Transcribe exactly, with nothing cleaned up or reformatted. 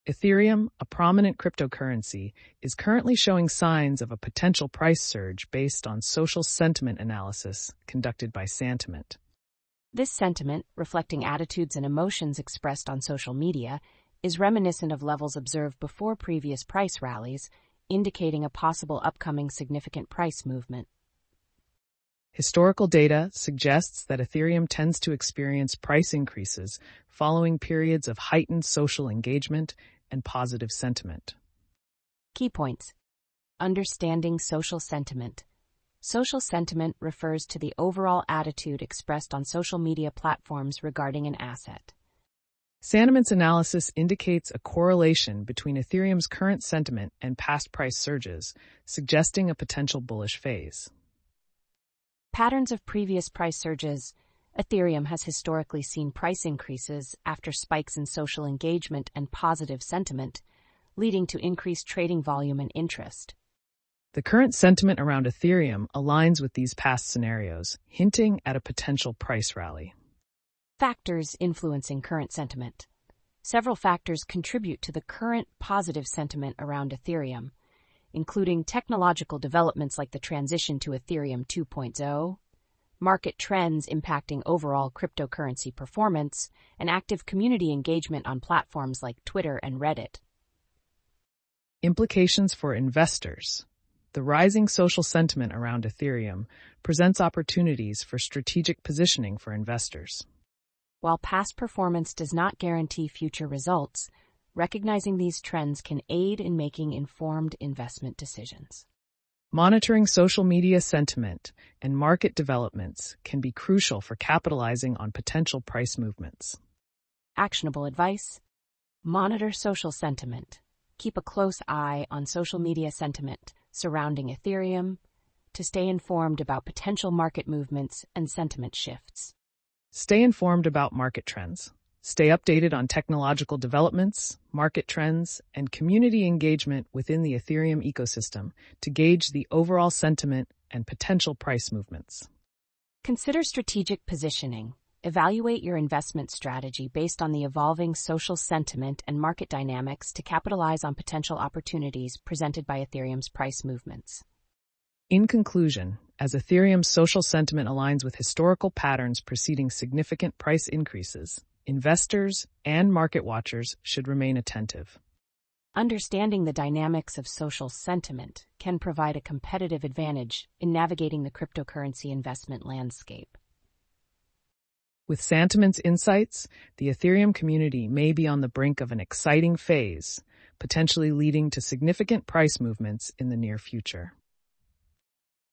Ethereum, a prominent cryptocurrency, is currently showing signs of a potential price surge based on social sentiment analysis conducted by Santiment. This sentiment, reflecting attitudes and emotions expressed on social media, is reminiscent of levels observed before previous price rallies, indicating a possible upcoming significant price movement. Historical data suggests that Ethereum tends to experience price increases following periods of heightened social engagement and positive sentiment. Key points. Understanding social sentiment. Social sentiment refers to the overall attitude expressed on social media platforms regarding an asset. Santiment's analysis indicates a correlation between Ethereum's current sentiment and past price surges, suggesting a potential bullish phase. Patterns of previous price surges. Ethereum has historically seen price increases after spikes in social engagement and positive sentiment, leading to increased trading volume and interest. The current sentiment around Ethereum aligns with these past scenarios, hinting at a potential price rally. Factors influencing current sentiment. Several factors contribute to the current positive sentiment around Ethereum, including technological developments like the transition to Ethereum two point oh, market trends impacting overall cryptocurrency performance, and active community engagement on platforms like Twitter and Reddit. Implications for investors. The rising social sentiment around Ethereum presents opportunities for strategic positioning for investors. While past performance does not guarantee future results, recognizing these trends can aid in making informed investment decisions. Monitoring social media sentiment and market developments can be crucial for capitalizing on potential price movements. Actionable advice. Monitor social sentiment. Keep a close eye on social media sentiment surrounding Ethereum to stay informed about potential market movements and sentiment shifts. Stay informed about market trends. Stay updated on technological developments, market trends, and community engagement within the Ethereum ecosystem to gauge the overall sentiment and potential price movements. Consider strategic positioning. Evaluate your investment strategy based on the evolving social sentiment and market dynamics to capitalize on potential opportunities presented by Ethereum's price movements. In conclusion, as Ethereum's social sentiment aligns with historical patterns preceding significant price increases, investors and market watchers should remain attentive. Understanding the dynamics of social sentiment can provide a competitive advantage in navigating the cryptocurrency investment landscape. With Santiment's insights, the Ethereum community may be on the brink of an exciting phase, potentially leading to significant price movements in the near future.